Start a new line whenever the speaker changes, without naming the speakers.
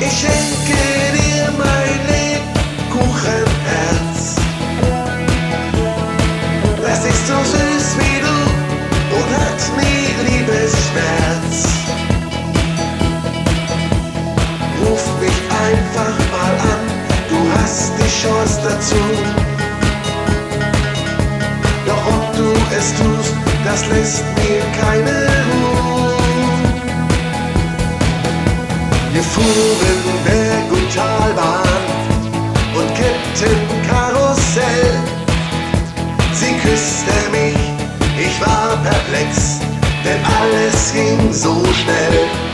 Ich schenke dir mein Lebkuchenherz. Das ist so süß wie du und hat nie Liebesschmerz. Ruf mich einfach mal an, du hast die Chance dazu. Doch ob du es tust, das lässt mir keine Ruhe. Wir fuhren Berg- und Talbahn und kippten Karussell. Sie küsste mich, ich war perplex, denn alles ging so schnell.